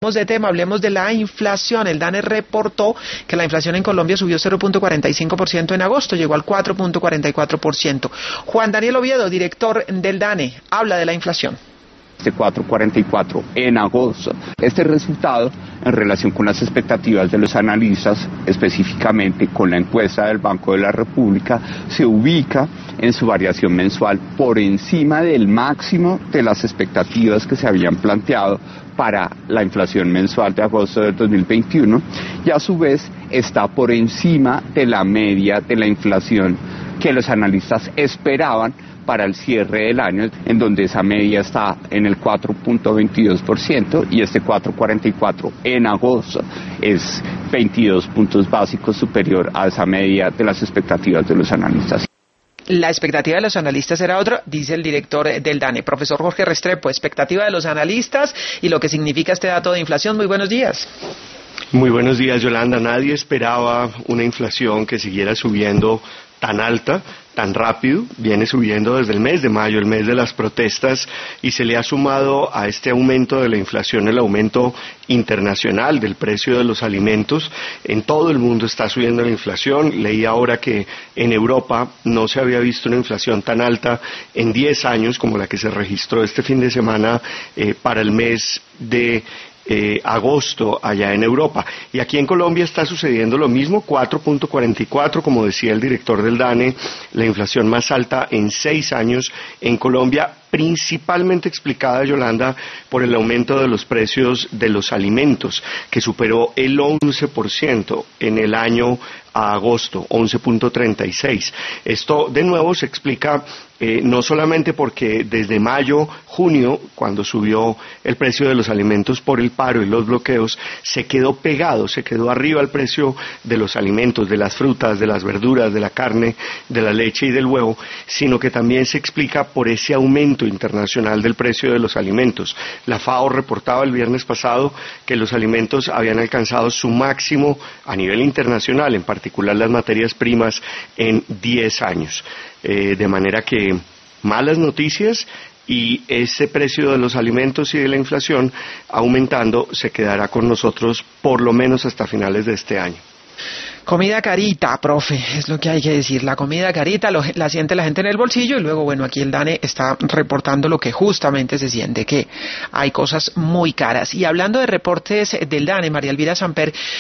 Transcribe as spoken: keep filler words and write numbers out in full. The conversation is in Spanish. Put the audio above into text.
de tema, hablemos de la inflación. El DANE reportó que la inflación en Colombia subió cero punto cuarenta y cinco por ciento en agosto, llegó al cuatro punto cuarenta y cuatro por ciento. Juan Daniel Oviedo, director del DANE, habla de la inflación. Este cuatro punto cuarenta y cuatro en agosto. Este resultado, en relación con las expectativas de los analistas, específicamente con la encuesta del Banco de la República, se ubica en su variación mensual por encima del máximo de las expectativas que se habían planteado para la inflación mensual de agosto del dos mil veintiuno, y a su vez está por encima de la media de la inflación que los analistas esperaban para el cierre del año, en donde esa media está en el cuatro punto veintidós por ciento, y este cuatro punto cuarenta y cuatro en agosto es veintidós puntos básicos superior a esa media de las expectativas de los analistas. La expectativa de los analistas era otra, dice el director del DANE, profesor Jorge Restrepo. Expectativa de los analistas y lo que significa este dato de inflación. Muy buenos días. Muy buenos días, Yolanda. Nadie esperaba una inflación que siguiera subiendo tan alta, tan rápido. Viene subiendo desde el mes de mayo, el mes de las protestas, y se le ha sumado a este aumento de la inflación el aumento internacional del precio de los alimentos. En todo el mundo está subiendo la inflación. Leí ahora que en Europa no se había visto una inflación tan alta en diez años como la que se registró este fin de semana eh, para el mes de Eh, agosto allá en Europa. Y aquí en Colombia está sucediendo lo mismo, cuatro punto cuarenta y cuatro, como decía el director del DANE, la inflación más alta en seis años en Colombia, principalmente explicada, Yolanda, por el aumento de los precios de los alimentos, que superó el once por ciento en el año a agosto, once punto treinta y seis. Esto, de nuevo, se explica eh, no solamente porque desde mayo, junio, cuando subió el precio de los alimentos por el paro y los bloqueos, se quedó pegado, se quedó arriba el precio de los alimentos, de las frutas, de las verduras, de la carne, de la leche y del huevo, sino que también se explica por ese aumento internacional del precio de los alimentos. La FAO reportaba el viernes pasado que los alimentos habían alcanzado su máximo a nivel internacional, en particular las materias primas, en diez años. Eh, de manera que malas noticias, y ese precio de los alimentos y de la inflación aumentando se quedará con nosotros por lo menos hasta finales de este año. Comida carita, profe, es lo que hay que decir. La comida carita lo, la siente la gente en el bolsillo, y luego, bueno, aquí el DANE está reportando lo que justamente se siente, que hay cosas muy caras. Y hablando de reportes del DANE, María Elvira Samper,